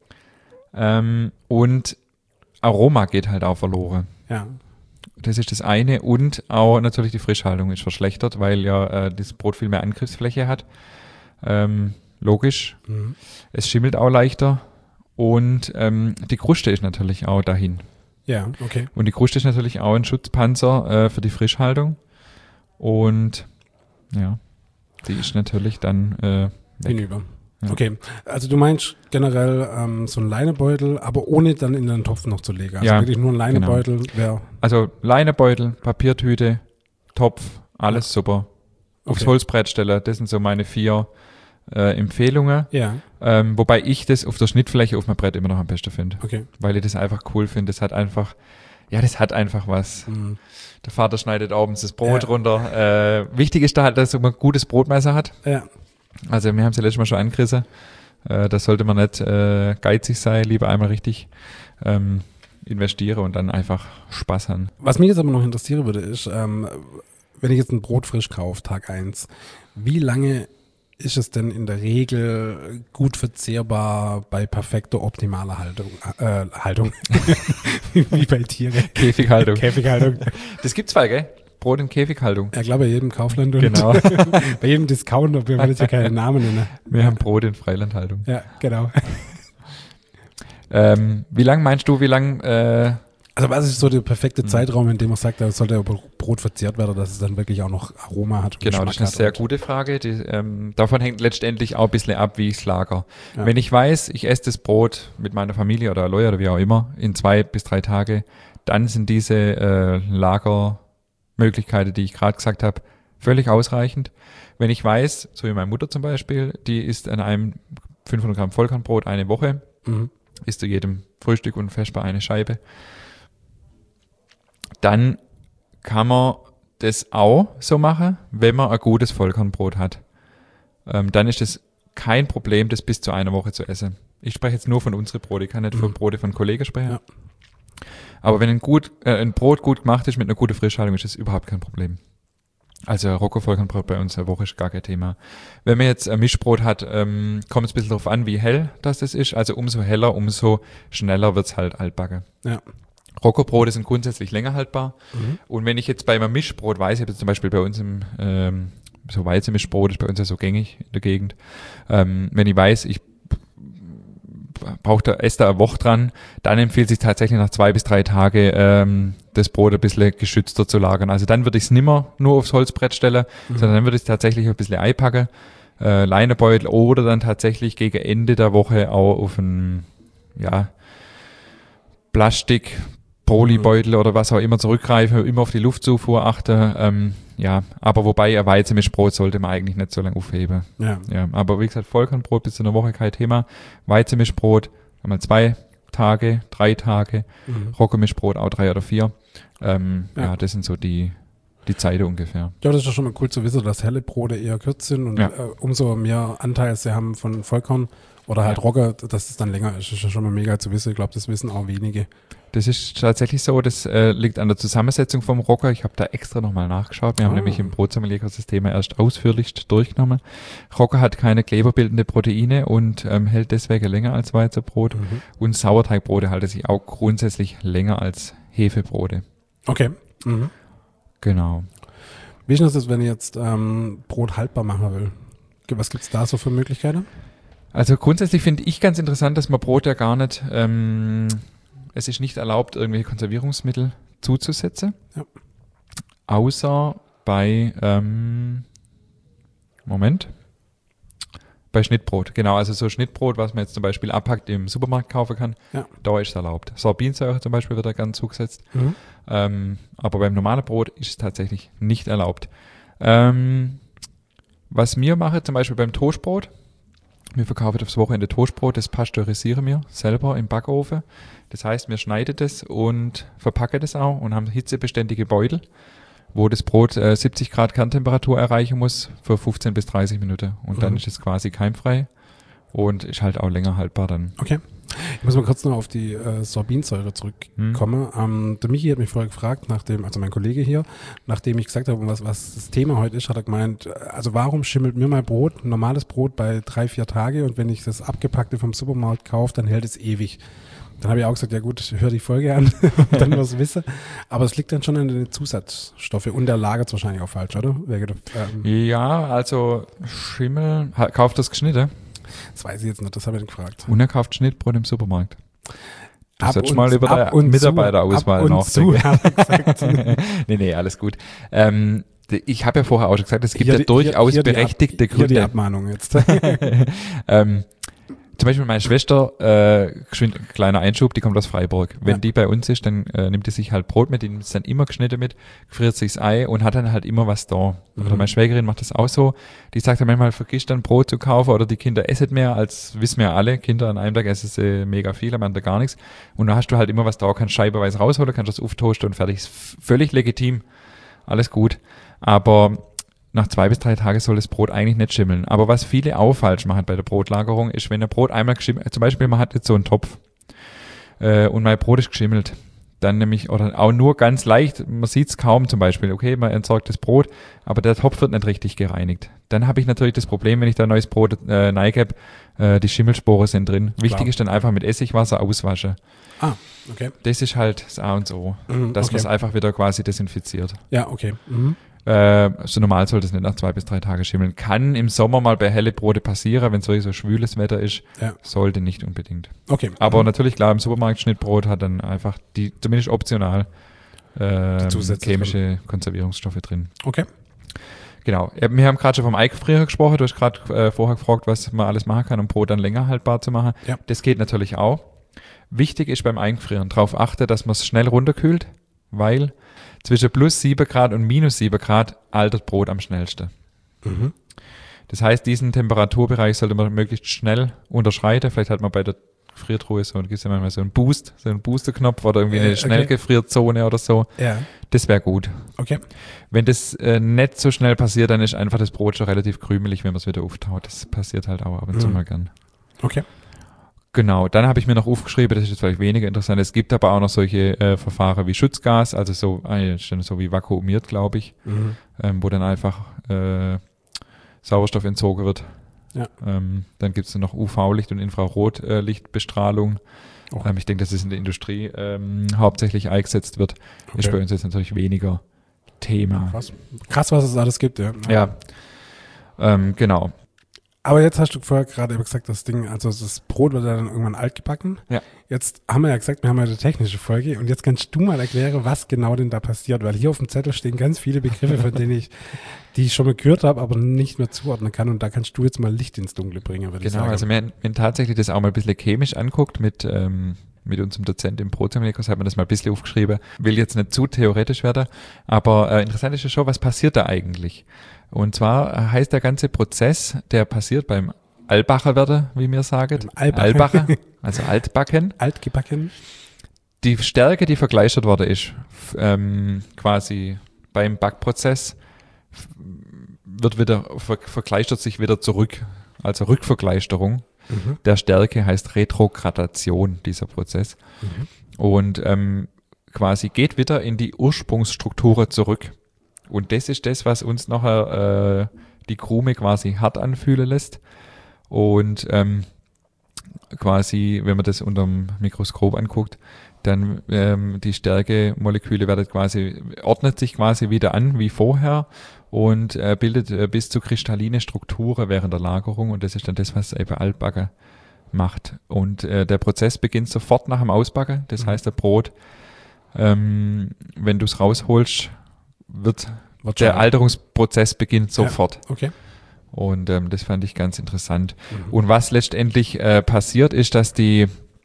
Und Aroma geht halt auch verloren. Ja. Das ist das eine. Und auch natürlich die Frischhaltung ist verschlechtert, weil ja das Brot viel mehr Angriffsfläche hat. Logisch. Es schimmelt auch leichter. Und die Kruste ist natürlich auch dahin. Ja, okay. Und die Kruste ist natürlich auch ein Schutzpanzer für die Frischhaltung. Und ja, die ist natürlich dann hinüber. Ja. Okay, also du meinst generell so ein Leinebeutel, aber ohne dann in den Topf noch zu legen. Also wirklich nur ein Leinebeutel wäre. Also Leinebeutel, Papiertüte, Topf, alles super. Aufs Holzbrett stellen, das sind so meine 4 Empfehlungen. Ja. Wobei ich das auf der Schnittfläche auf meinem Brett immer noch am besten finde. Okay. Weil ich das einfach cool finde. Das hat einfach was. Der Vater schneidet abends das Brot runter. Wichtig ist da halt, dass man ein gutes Brotmesser hat. Ja. Also wir haben es ja letztes Mal schon angerissen. Da sollte man nicht geizig sein, lieber einmal richtig investieren und dann einfach Spaß haben. Was mich jetzt aber noch interessieren würde, ist, wenn ich jetzt ein Brot frisch kaufe, Tag 1, wie lange ist es denn in der Regel gut verzehrbar bei perfekter, optimaler Haltung? Wie bei Tieren. Käfighaltung. Käfighaltung. Das gibt's zwei, gell? Brot in Käfighaltung. Ja, klar, bei jedem Kaufland und genau. bei jedem Discounter, wir wollen jetzt ja keinen Namen nennen. Wir haben Brot in Freilandhaltung. Ja, genau. Wie lang meinst du, also was ist so der perfekte Zeitraum, in dem man sagt, da sollte Brot verzehrt werden, dass es dann wirklich auch noch Aroma hat? Genau, das ist eine sehr gute Frage. Davon hängt letztendlich auch ein bisschen ab, wie ich es lager. Ja. Wenn ich weiß, ich esse das Brot mit meiner Familie oder Leute oder wie auch immer in 2 bis 3 Tage, dann sind diese Lagermöglichkeiten, die ich gerade gesagt habe, völlig ausreichend. Wenn ich weiß, so wie meine Mutter zum Beispiel, die isst an einem 500 Gramm Vollkornbrot eine Woche, isst zu jedem Frühstück und Vesper eine Scheibe. dann kann man das auch so machen, wenn man ein gutes Vollkornbrot hat. Dann ist es kein Problem, das bis zu einer Woche zu essen. Ich spreche jetzt nur von unseren Broten, ich kann nicht von Brote von Kollegen sprechen. Ja. Aber wenn ein Brot gut gemacht ist mit einer guten Frischhaltung, ist das überhaupt kein Problem. Also Rocco-Vollkornbrot bei uns eine Woche ist gar kein Thema. Wenn man jetzt ein Mischbrot hat, kommt es ein bisschen darauf an, wie hell das ist. Also umso heller, umso schneller wird's halt altbacken. Ja. Rocco-Brote sind grundsätzlich länger haltbar. Und wenn ich jetzt bei einem Mischbrot weiß, ich habe jetzt zum Beispiel bei uns so Weizenmischbrot ist bei uns ja so gängig in der Gegend. Wenn ich weiß, ich esse da eine Woche dran, dann empfiehlt sich tatsächlich nach 2 bis 3 Tage das Brot ein bisschen geschützter zu lagern. Also dann würde ich es nimmer nur aufs Holzbrett stellen, sondern dann würde ich es tatsächlich ein bisschen einpacken, Leinebeutel oder dann tatsächlich gegen Ende der Woche auch auf einen Plastik, Polybeutel oder was auch immer zurückgreifen, immer auf die Luftzufuhr achten. Aber wobei ein Weizenmischbrot sollte man eigentlich nicht so lange aufheben. Ja, aber wie gesagt, Vollkornbrot bis zu einer Woche kein Thema. Weizenmischbrot einmal 2 Tage, 3 Tage. Roggenmischbrot auch 3 oder 4. Das sind so die Zeit ungefähr. Ja, das ist ja schon mal cool zu wissen, dass helle Brote eher kürzer sind und umso mehr Anteil sie haben von Vollkorn oder halt Rogge, dass es dann länger ist. Das ist ja schon mal mega zu wissen. Ich glaube, das wissen auch wenige. Das ist tatsächlich so, das liegt an der Zusammensetzung vom Rogge. Ich habe da extra nochmal nachgeschaut. Wir haben nämlich im Brotsommelier-Kurs das Thema erst ausführlichst durchgenommen. Rogge hat keine kleberbildende Proteine und hält deswegen länger als Weizenbrot. Und Sauerteigbrote halten sich auch grundsätzlich länger als Hefebrote. Okay. Genau. Wie ist das, wenn ich jetzt Brot haltbar machen will? Was gibt es da so für Möglichkeiten? Also grundsätzlich finde ich ganz interessant, dass man Brot ja gar nicht, es ist nicht erlaubt, irgendwelche Konservierungsmittel zuzusetzen. Ja. Außer bei, bei Schnittbrot. Genau, also so Schnittbrot, was man jetzt zum Beispiel abpackt im Supermarkt kaufen kann, da ist es erlaubt. Sorbinsäure zum Beispiel wird da gern zugesetzt. Aber beim normalen Brot ist es tatsächlich nicht erlaubt. Was wir machen, zum Beispiel beim Toastbrot, wir verkaufen aufs Wochenende Toastbrot, das pasteurisieren wir selber im Backofen. Das heißt, wir schneiden das und verpacken das auch und haben hitzebeständige Beutel, wo das Brot 70 Grad Kerntemperatur erreichen muss für 15 bis 30 Minuten. Und dann ist es quasi keimfrei und ist halt auch länger haltbar dann. Okay. Ich muss mal kurz noch auf die Sorbinsäure zurückkommen. Der Michi hat mich vorher gefragt, also mein Kollege hier, nachdem ich gesagt habe, was das Thema heute ist, hat er gemeint, also warum schimmelt mir mein Brot, normales Brot bei 3-4 Tage und wenn ich das abgepackte vom Supermarkt kaufe, dann hält es ewig. Dann habe ich auch gesagt, ja gut, hör die Folge an und dann was wissen. Aber es liegt dann schon an den Zusatzstoffen und der lagert es wahrscheinlich auch falsch, oder? Ja, also Schimmel, kauft das geschnitten? Das weiß ich jetzt nicht, das habe ich nicht gefragt. Und er kauft Schnittbrot im Supermarkt. Du solltest mal über der Mitarbeiterauswahl nachdenken. Nee, alles gut. Ich habe ja vorher auch schon gesagt, es gibt ja durchaus berechtigte Gründe. Hier die Abmahnung jetzt. Zum Beispiel meine Schwester, kleiner Einschub, die kommt aus Freiburg. Wenn die bei uns ist, dann nimmt die sich halt Brot mit, die nimmt es dann immer geschnitten mit, friert sich das Ei und hat dann halt immer was da. Oder meine Schwägerin macht das auch so. Die sagt dann manchmal, vergiss dann Brot zu kaufen oder die Kinder essen mehr, als wissen wir ja alle. Kinder an einem Tag essen sie mega viel, am anderen gar nichts. Und dann hast du halt immer was da, kannst scheibenweise rausholen, kannst das auftoasten und fertig. Ist völlig legitim. Alles gut. Aber nach 2 bis 3 Tagen soll das Brot eigentlich nicht schimmeln. Aber was viele auch falsch machen bei der Brotlagerung, ist, wenn ein Brot einmal geschimmelt, zum Beispiel man hat jetzt so einen Topf und mein Brot ist geschimmelt, dann nämlich, oder auch nur ganz leicht, man sieht es kaum zum Beispiel, okay, man entsorgt das Brot, aber der Topf wird nicht richtig gereinigt. Dann habe ich natürlich das Problem, wenn ich da neues Brot reingebe, die Schimmelsporen sind drin. Klar. Wichtig ist dann einfach mit Essigwasser auswaschen. Ah, okay. Das ist halt das A und O, dass man es einfach wieder quasi desinfiziert. Ja, okay. So normal sollte es nicht nach 2 bis 3 Tage schimmeln. Kann im Sommer mal bei helle Brote passieren, wenn es so schwüles Wetter ist. Ja. Sollte nicht unbedingt. Okay. Aber natürlich, klar, im Supermarkt Schnittbrot hat dann einfach zumindest optional, chemische Konservierungsstoffe drin. Okay. Genau. Wir haben gerade schon vom Eifrieren gesprochen. Du hast gerade vorher gefragt, was man alles machen kann, um Brot dann länger haltbar zu machen. Ja. Das geht natürlich auch. Wichtig ist beim Einfrieren darauf achten, dass man es schnell runterkühlt, weil zwischen plus 7 Grad und minus 7 Grad altert Brot am schnellsten. Das heißt, diesen Temperaturbereich sollte man möglichst schnell unterschreiten. Vielleicht hat man bei der Gefriertruhe, so, da gibt es ja manchmal so einen Booster-Knopf oder irgendwie eine Schnellgefrierzone oder so. Ja. Das wäre gut. Okay. Wenn das nicht so schnell passiert, dann ist einfach das Brot schon relativ krümelig, wenn man es wieder auftaut. Das passiert halt auch ab und zu mal gern. Okay. Genau, dann habe ich mir noch aufgeschrieben, das ist jetzt vielleicht weniger interessant, es gibt aber auch noch solche Verfahren wie Schutzgas, also so wie vakuumiert, glaube ich, wo dann einfach Sauerstoff entzogen wird. Ja. Dann gibt es noch UV-Licht und Infrarotlichtbestrahlung. Ich denke, dass es in der Industrie hauptsächlich eingesetzt wird. Okay. Ist bei uns jetzt natürlich weniger Thema. Krass, was es alles gibt, ja. Ja, genau. Aber jetzt hast du vorher gerade gesagt, das Ding, also das Brot wird ja dann irgendwann altgebacken. Ja. Jetzt haben wir ja gesagt, wir haben ja eine technische Folge und jetzt kannst du mal erklären, was genau denn da passiert, weil hier auf dem Zettel stehen ganz viele Begriffe, von denen die ich schon mal gehört habe, aber nicht mehr zuordnen kann und da kannst du jetzt mal Licht ins Dunkle bringen, würde ich sagen. Genau, also wir haben tatsächlich das auch mal ein bisschen chemisch anguckt mit unserem Dozent im Proteinmolekulares, hat man das mal ein bisschen aufgeschrieben. Will jetzt nicht zu theoretisch werden, aber interessant ist ja schon, was passiert da eigentlich? Und zwar heißt der ganze Prozess, der passiert beim Altbacher, wie wir sagen. Altbacher, also Altbacken. Altgebacken. Die Stärke, die vergleichert worden ist, quasi beim Backprozess, vergleichert sich wieder zurück, also Rückvergleicherung. Der Stärke heißt Retrogradation, dieser Prozess. Und quasi geht wieder in die Ursprungsstrukturen zurück. Und das ist das, was uns nachher die Krume quasi hart anfühlen lässt. Und quasi, wenn man das unter dem Mikroskop anguckt, dann die Stärkemoleküle ordnet sich quasi wieder an wie vorher und bildet bis zu kristalline Strukturen während der Lagerung. Und das ist dann das, was eben Altbacken macht. Und der Prozess beginnt sofort nach dem Ausbacken. Das heißt, der Brot, wenn du es rausholst, wird der Alterungsprozess beginnt sofort. Ja, okay. Und das fand ich ganz interessant. Und was letztendlich passiert, ist, dass die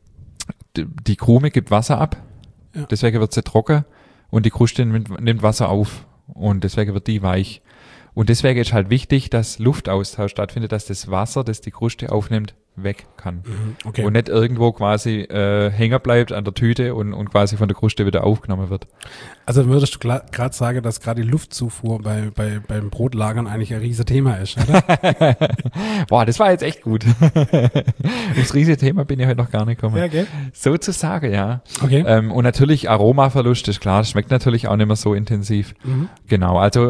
Krume gibt Wasser ab, deswegen wird sie trocken und die Kruste nimmt Wasser auf und deswegen wird die weich. Und deswegen ist halt wichtig, dass Luftaustausch stattfindet, dass das Wasser, das die Kruste aufnimmt, weg kann. Okay. Und nicht irgendwo quasi hängen bleibt an der Tüte und quasi von der Kruste wieder aufgenommen wird. Also würdest du gerade sagen, dass gerade die Luftzufuhr beim Brotlagern eigentlich ein riesiges Thema ist, oder? Boah, das war jetzt echt gut. Ums riesige Thema bin ich heute noch gar nicht gekommen. Ja, okay. Sozusagen, ja. Okay. Und natürlich Aromaverlust, ist klar, das schmeckt natürlich auch nicht mehr so intensiv. Genau, also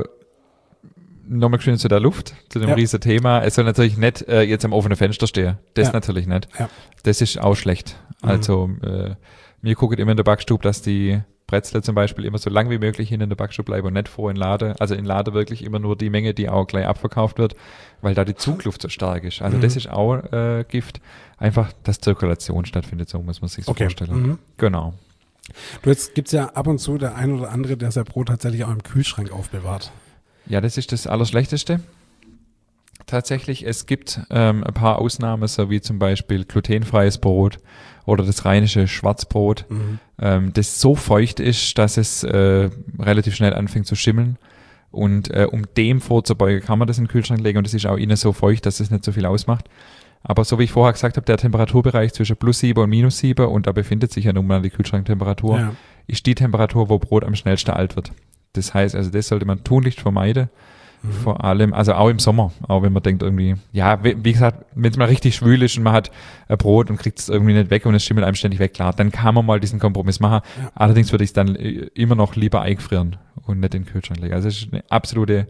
nochmal schön zu der Luft, zu dem riesen Thema. Es soll natürlich nicht jetzt am offenen Fenster stehen. Das natürlich nicht. Ja. Das ist auch schlecht. Also wir gucken immer in der Backstube, dass die Brezel zum Beispiel immer so lang wie möglich in der Backstube bleiben und nicht vor in Lade. Also in Lade wirklich immer nur die Menge, die auch gleich abverkauft wird, weil da die Zugluft so stark ist. Also das ist auch Gift. Einfach, dass Zirkulation stattfindet, so muss man sich so vorstellen. Genau. Du, jetzt gibt's ja ab und zu der ein oder andere, der sein Brot tatsächlich auch im Kühlschrank aufbewahrt. Ja, das ist das Allerschlechteste. Tatsächlich, es gibt ein paar Ausnahmen, so wie zum Beispiel glutenfreies Brot oder das rheinische Schwarzbrot, das so feucht ist, dass es relativ schnell anfängt zu schimmeln. Und um dem vorzubeugen, kann man das in den Kühlschrank legen und es ist auch innen so feucht, dass es nicht so viel ausmacht. Aber so wie ich vorher gesagt habe, der Temperaturbereich zwischen +7 und -7, und da befindet sich ja nun mal die Kühlschranktemperatur, ist die Temperatur, wo Brot am schnellsten alt wird. Das heißt, also das sollte man tunlichst vermeiden. Vor allem, also auch im Sommer, auch wenn man denkt irgendwie, ja, wie gesagt, wenn es mal richtig schwül ist und man hat ein Brot und kriegt es irgendwie nicht weg und es schimmelt einem ständig weg, klar, dann kann man mal diesen Kompromiss machen. Ja. Allerdings würde ich es dann immer noch lieber eingefrieren und nicht in den Kühlschrank legen. Also es ist eine absolute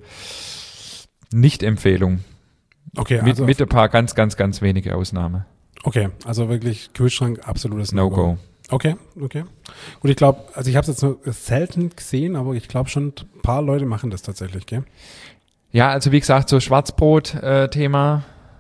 Nicht-Empfehlung. Okay, also mit ein paar ganz, ganz, ganz wenige Ausnahmen. Okay, also wirklich Kühlschrank, absolutes No-Go. Okay. Gut, ich glaube, also ich habe es jetzt nur selten gesehen, aber ich glaube schon, ein paar Leute machen das tatsächlich, gell? Ja, also wie gesagt, so Schwarzbrot-Thema,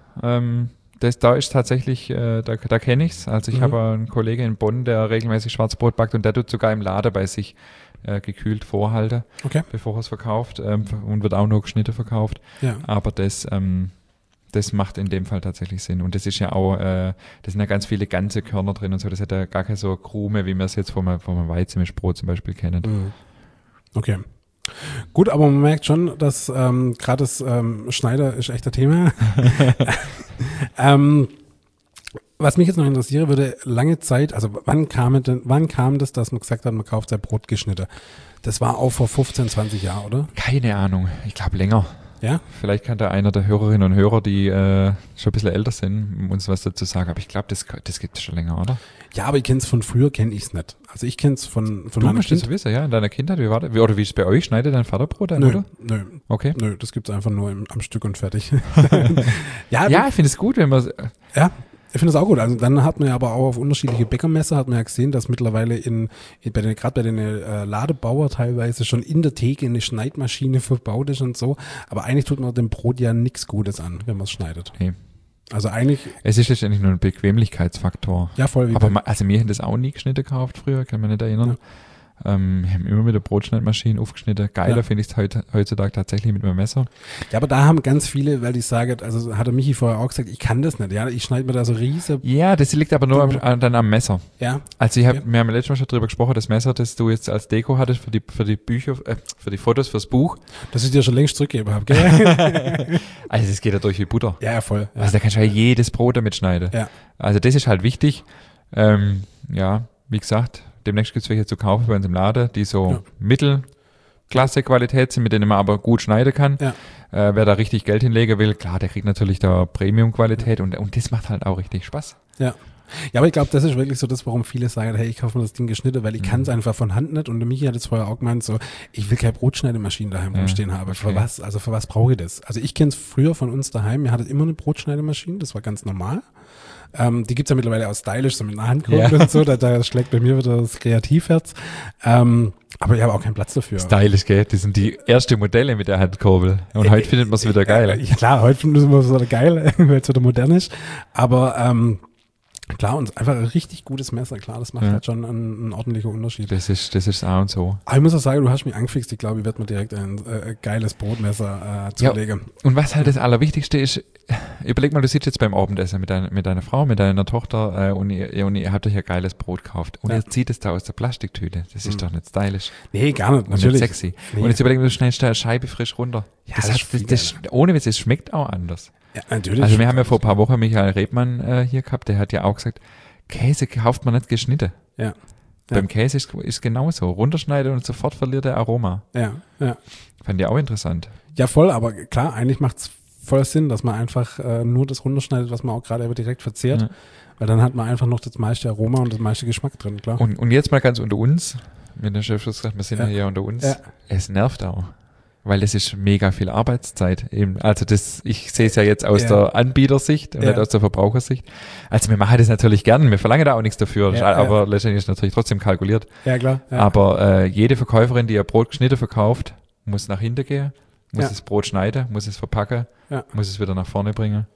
da ist tatsächlich, da kenne ich's. Also ich habe einen Kollegen in Bonn, der regelmäßig Schwarzbrot backt und der tut sogar im Laden bei sich gekühlt vorhalten, bevor er es verkauft, und wird auch nur geschnitten verkauft. Ja. Aber das macht in dem Fall tatsächlich Sinn. Und das ist ja auch, das sind ja ganz viele ganze Körner drin und so. Das hat ja gar keine so Krume, wie wir es jetzt vom Weizenmischbrot zum Beispiel kennen. Okay. Gut, aber man merkt schon, dass gerade das Schneider ist echt ein Thema. Was mich jetzt noch interessieren würde, lange Zeit, also wann kam das, dass man gesagt hat, man kauft sein Brot geschnitten? Das war auch vor 15, 20 Jahren, oder? Keine Ahnung, ich glaube länger. Ja? Vielleicht kann da einer der Hörerinnen und Hörer, die schon ein bisschen älter sind, uns was dazu sagen. Aber ich glaube, das gibt es schon länger, oder? Ja, aber ich kenne es von früher, kenne ich es nicht. Also ich kenne es von Du meiner musst das wissen, ja, in deiner Kindheit. Oder wie ist es bei euch? Schneidet dein Vater Brot ein, oder? Nö, Okay. nö, das gibt es einfach nur am Stück und fertig. Ja, ich finde es gut, wenn man... Ja, ich finde es auch gut. Also dann hat man ja aber auch auf unterschiedliche Bäckermesser hat man ja gesehen, dass mittlerweile gerade bei den Ladebauer teilweise schon in der Theke eine Schneidmaschine verbaut ist und so. Aber eigentlich tut man dem Brot ja nichts Gutes an, wenn man es schneidet. Nee. Also eigentlich, Es ist letztendlich nur ein Bequemlichkeitsfaktor. ja voll. Aber wir haben das auch nie geschnitten gekauft früher, kann man nicht erinnern. Wir haben immer mit der Brotschneidmaschine aufgeschnitten. Geiler finde ich es heutzutage tatsächlich mit meinem Messer. Ja, aber da haben ganz viele, weil die sagen, also hat der Michi vorher auch gesagt, ich kann das nicht. Ja, ich schneide mir da so riesige. Ja, das liegt aber nur dann am Messer. Ja. Also wir haben letztes Mal schon drüber gesprochen, das Messer, das du jetzt als Deko hattest für die Bücher, für die Fotos, fürs Buch. Das ich dir schon längst zurückgegeben habe, gell? Also das geht ja durch wie Butter. Ja, voll. Ja. Also da kannst du ja jedes Brot damit schneiden. Ja. Also das ist halt wichtig. Ja, wie gesagt, demnächst gibt es welche zu kaufen bei uns im Laden, die so Mittelklasse-Qualität sind, mit denen man aber gut schneiden kann. Ja. Wer da richtig Geld hinlegen will, klar, der kriegt natürlich da Premium-Qualität und das macht halt auch richtig Spaß. Ja. Ja, aber ich glaube, das ist wirklich so das, warum viele sagen, hey, ich kaufe mir das Ding geschnitten, weil ich kann es einfach von Hand nicht. Und der Michi hat es vorher auch gemeint, so, ich will keine Brotschneidemaschine daheim rumstehen haben. okay. Für was? Also für was brauche ich das? Also ich kenne es früher von uns daheim, wir hatten immer eine Brotschneidemaschine, das war ganz normal. Die gibt's ja mittlerweile auch stylisch, so mit einer Handkurbel und so, da schlägt bei mir wieder das Kreativherz. Aber ich habe auch keinen Platz dafür. Stylisch, gell? Das sind die ersten Modelle mit der Handkurbel. Und heute findet man es wieder geil. Ja klar, heute finden wir es wieder geil, weil es wieder modern ist. Aber klar, und einfach ein richtig gutes Messer, klar, das macht halt schon einen ordentlichen Unterschied. Das ist A und so. Aber ich muss auch sagen, du hast mich angefixt, ich glaube, ich werde mir direkt ein geiles Brotmesser zulegen. Und was halt das Allerwichtigste ist, überleg mal, du sitzt jetzt beim Abendessen mit deiner Frau, mit deiner Tochter und ihr habt euch ein geiles Brot gekauft und ihr zieht es da aus der Plastiktüte. Das ist doch nicht stylisch. Nee, gar nicht, Und natürlich. nicht sexy. Nee. Und jetzt überleg mal, du schneidest da eine Scheibe frisch runter. Ja, Ohne Witz, es schmeckt auch anders. Ja, natürlich. Also wir haben ja vor ein paar Wochen Michael Rebmann hier gehabt, der hat ja auch gesagt, Käse kauft man nicht geschnitten. Ja. Beim Käse ist genauso. Runterschneiden und sofort verliert der Aroma. Ja. Fand ich auch interessant. Ja, voll, aber klar, eigentlich macht's voll Sinn, dass man einfach nur das runterschneidet, was man auch gerade direkt verzehrt. Ja. Weil dann hat man einfach noch das meiste Aroma und das meiste Geschmack drin, klar. Und jetzt mal ganz unter uns, wenn der Chef sagt, wir sind ja hier unter uns, es nervt auch. Weil das ist mega viel Arbeitszeit. Eben. Also ich sehe es ja jetzt aus der Anbietersicht und nicht aus der Verbrauchersicht. Also wir machen das natürlich gern, wir verlangen da auch nichts dafür, aber letztendlich ist es natürlich trotzdem kalkuliert. Ja, klar. Ja. Aber jede Verkäuferin, die ihr Brot geschnitten verkauft, muss nach hinten gehen, muss das Brot schneiden, muss es verpacken, muss es wieder nach vorne bringen.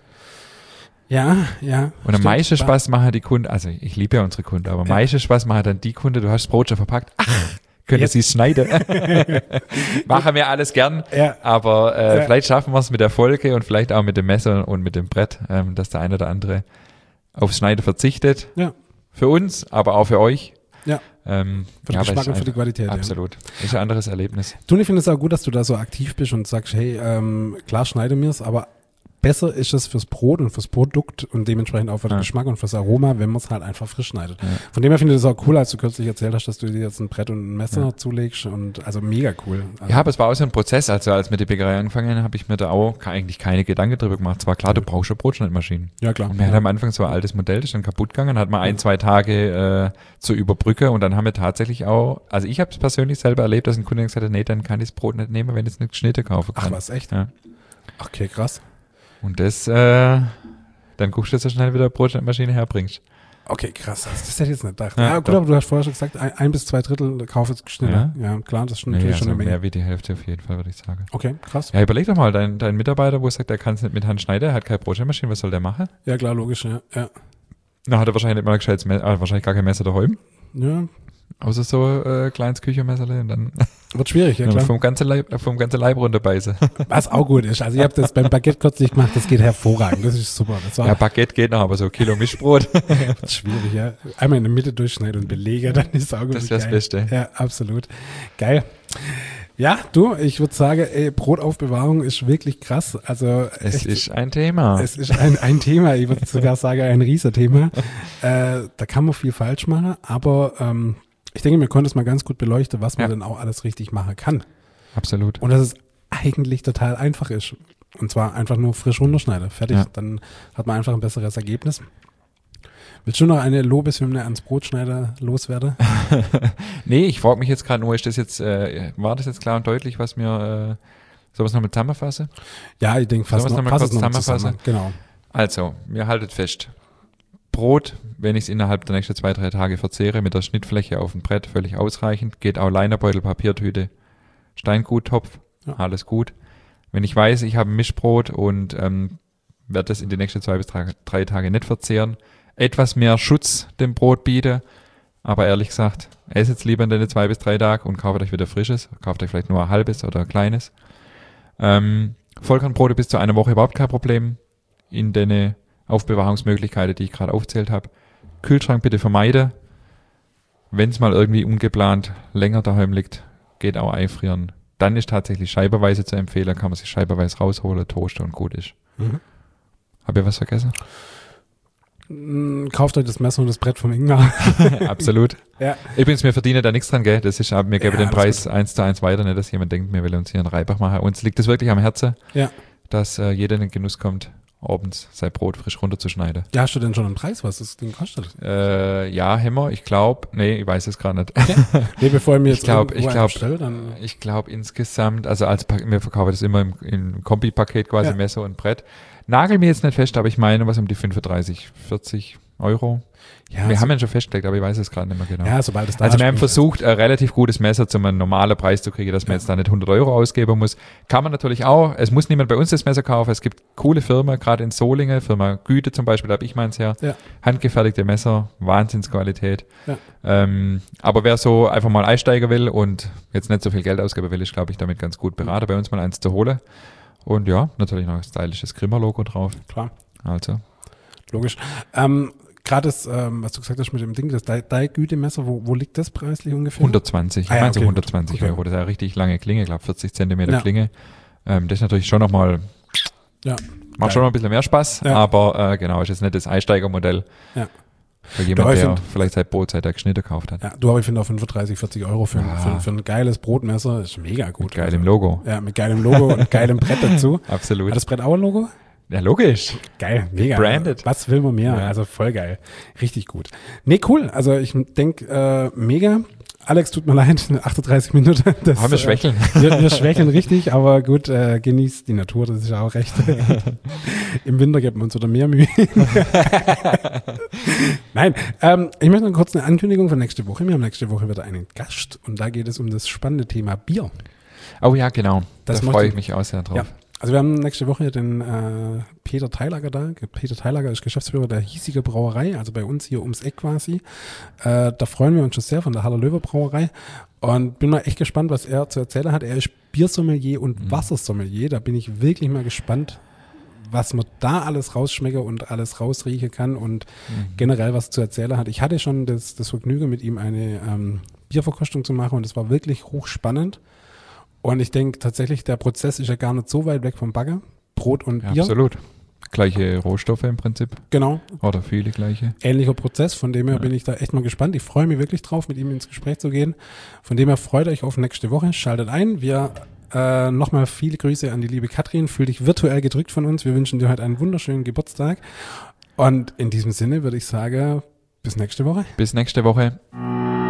Ja. Und am meisten Spaß machen die Kunden, also ich liebe ja unsere Kunden, aber am meisten Spaß machen dann die Kunden, du hast das Brot schon verpackt, können Sie es schneiden? Machen wir alles gern, aber vielleicht schaffen wir es mit der Folge und vielleicht auch mit dem Messer und mit dem Brett, dass der eine oder andere aufs Schneiden verzichtet. Ja. Für uns, aber auch für euch. Ja. Für den Geschmack und für die Qualität. Absolut. Ist ein anderes Erlebnis. Du, ich finde es auch gut, dass du da so aktiv bist und sagst, hey, klar schneide mir es, aber besser ist es fürs Brot und fürs Produkt und dementsprechend auch für den Geschmack und fürs Aroma, wenn man es halt einfach frisch schneidet. Ja. Von dem her finde ich das auch cool, als du kürzlich erzählt hast, dass du dir jetzt ein Brett und ein Messer zulegst und also mega cool. Also ja, aber es war auch so ein Prozess, also als mit der Bäckerei angefangen habe ich mir da auch eigentlich keine Gedanken drüber gemacht. Es war klar, du brauchst schon Brotschneidmaschinen. Ja, klar. Und wir hatten am Anfang so ein altes Modell, das ist dann kaputt gegangen, hat man 1-2 Tage zu überbrücken und dann haben wir tatsächlich auch, also ich habe es persönlich selber erlebt, dass ein Kunde gesagt hat, nee, dann kann ich das Brot nicht nehmen, wenn ich es nicht geschnitten kaufen kann. Ach was, echt? Ja. Okay, krass. Und dann guckst du, dass du schnell wieder eine Brotschneidmaschine herbringst. Okay, krass. Das hätte ich jetzt nicht gedacht. Ja, gut, aber du hast vorher schon gesagt, 1 bis 2 Drittel Kauf ist geschnitten. Ja, klar, das ist natürlich schon eine Menge. Mehr wie die Hälfte auf jeden Fall, würde ich sagen. Okay, krass. Ja, überleg doch mal, dein Mitarbeiter, wo sagt, er kann es nicht mit Hand schneiden, er hat keine Brotschneidmaschine, was soll der machen? Ja, klar, logisch, ja. Na, hat er wahrscheinlich nicht mal ein gescheites Messer, wahrscheinlich gar kein Messer daheim. Ja. Außer so kleines Küchenmesserle und dann wird schwierig, ja klar. Vom ganzen Leib runterbeißen. Was auch gut ist. Also ich habe das beim Baguette kürzlich gemacht, das geht hervorragend, das ist super. Ja, Baguette geht noch, aber so Kilo Mischbrot. Wird schwierig, ja. Einmal in der Mitte durchschneiden und belege, dann ist es auch gut. Das wäre das Beste. Ja, absolut. Geil. Ja, du, ich würde sagen, Brotaufbewahrung ist wirklich krass. Also Es ist ein Thema. Es ist ein Thema, ich würde sogar sagen, ein Riesenthema. Da kann man viel falsch machen, aber ich denke, wir konnten es mal ganz gut beleuchten, was man denn auch alles richtig machen kann. Absolut. Und dass es eigentlich total einfach ist. Und zwar einfach nur frisch runterschneiden. Fertig. Ja. Dann hat man einfach ein besseres Ergebnis. Willst du noch eine Lobeshymne ans Brotschneider loswerden? Nee, ich frage mich jetzt gerade nur, ist das jetzt, war das jetzt klar und deutlich, was mir, soll ich es nochmal zusammenfassen? Ja, ich denke, fast Sollen wir es noch noch mal kurz zusammen. Genau. Also, ihr haltet fest, Brot, wenn ich es innerhalb der nächsten 2-3 Tage verzehre, mit der Schnittfläche auf dem Brett völlig ausreichend, geht auch Leinerbeutel, Papiertüte, Steinguttopf, alles gut. Wenn ich weiß, ich habe ein Mischbrot und werde das in die nächsten 2 bis 3 Tage nicht verzehren, etwas mehr Schutz dem Brot biete, aber ehrlich gesagt, esst jetzt lieber in den 2 bis 3 Tagen und kauft euch wieder frisches, kauft euch vielleicht nur ein halbes oder ein kleines. Vollkornbrote bis zu einer Woche überhaupt kein Problem in den Aufbewahrungsmöglichkeiten, die ich gerade aufzählt habe. Kühlschrank bitte vermeiden. Wenn es mal irgendwie ungeplant länger daheim liegt, geht auch einfrieren. Dann ist tatsächlich scheibenweise zu empfehlen, kann man sich scheibenweise rausholen, toasten und gut ist. Habe ich was vergessen? Kauft euch das Messer und das Brett vom Ingmar. Absolut. Ja. Übrigens, wir verdienen da nichts dran, gell? Das ist, mir gebe den Preis gut. 1:1 weiter, nicht, dass jemand denkt, wir will uns hier einen Reibach machen. Uns liegt es wirklich am Herzen, dass jeder in den Genuss kommt, abends sein Brot frisch runterzuschneiden. Ja, hast du denn schon einen Preis, was das Ding kostet? Ja, Hämmer, ich glaube, nee, ich weiß es gerade nicht. Okay. Nee, bevor ich mir jetzt bestelle, dann... Ich glaube insgesamt, also wir verkaufen das immer im Kombi-Paket quasi, Messer und Brett. Nagel mir jetzt nicht fest, aber ich meine was um die 35, 40 Euro. Ja, wir haben ihn schon festgelegt, aber ich weiß es gerade nicht mehr genau. Ja, sobald es da Also wir haben versucht, ein relativ gutes Messer zu einem normalen Preis zu kriegen, dass man jetzt da nicht 100 Euro ausgeben muss. Kann man natürlich auch. Es muss niemand bei uns das Messer kaufen. Es gibt coole Firmen, gerade in Solingen, Firma Güte zum Beispiel, da habe ich meins her. Ja. Handgefertigte Messer, Wahnsinnsqualität. Ja. Aber wer so einfach mal einsteigen will und jetzt nicht so viel Geld ausgeben will, ist, glaube ich, damit ganz gut beraten, bei uns mal eins zu holen. Und ja, natürlich noch ein stylisches Grimmer-Logo drauf. Klar. Also. Logisch. Gerade das, was du gesagt hast mit dem Ding, das Gütemesser, wo liegt das preislich ungefähr? 120, ich meine so 120 Euro. Das ist eine richtig lange Klinge, ich glaube 40 Zentimeter Klinge. Das ist natürlich schon nochmal, macht schon noch ein bisschen mehr Spaß, aber genau, ist jetzt nicht das Einsteigermodell. Ja. Für jemand, der vielleicht seit Brotzeit geschnitten gekauft hat. Ja, du, aber ich finde auch 35, 40 Euro für ein geiles Brotmesser ist mega gut. Mit geilem Logo. Ja, mit geilem Logo und geilem Brett dazu. Absolut. Hat das Brett auch ein Logo? Ja, logisch. Geil, mega. Branded. Was will man mehr? Ja. Also voll geil. Richtig gut. Nee, cool. Also ich denke, mega. Alex, tut mir leid, 38 Minuten. Das, wir schwächeln. Wir schwächeln richtig, aber gut, genießt die Natur, das ist ja auch recht. Im Winter geben wir uns wieder mehr Mühe. Nein, ich möchte noch kurz eine Ankündigung für nächste Woche. Wir haben nächste Woche wieder einen Gast und da geht es um das spannende Thema Bier. Oh ja, genau. Da freue ich mich auch sehr drauf. Ja. Also wir haben nächste Woche den Peter Theilager da. Peter Theilager ist Geschäftsführer der Hiesiger Brauerei, also bei uns hier ums Eck quasi. Da freuen wir uns schon sehr von der Haller-Löwer Brauerei und bin mal echt gespannt, was er zu erzählen hat. Er ist Biersommelier und Wassersommelier. Da bin ich wirklich mal gespannt, was man da alles rausschmecken und alles rausriechen kann und generell was zu erzählen hat. Ich hatte schon das Vergnügen, mit ihm eine Bierverkostung zu machen und es war wirklich hochspannend. Und ich denke tatsächlich, der Prozess ist ja gar nicht so weit weg vom Bagger. Brot und Bier. Absolut. Gleiche Rohstoffe im Prinzip. Genau. Oder viele gleiche. Ähnlicher Prozess, von dem her bin ich da echt mal gespannt. Ich freue mich wirklich drauf, mit ihm ins Gespräch zu gehen. Von dem her freut euch auf nächste Woche. Schaltet ein. Wir nochmal viele Grüße an die liebe Katrin. Fühl dich virtuell gedrückt von uns. Wir wünschen dir heute einen wunderschönen Geburtstag. Und in diesem Sinne würde ich sagen, bis nächste Woche. Bis nächste Woche.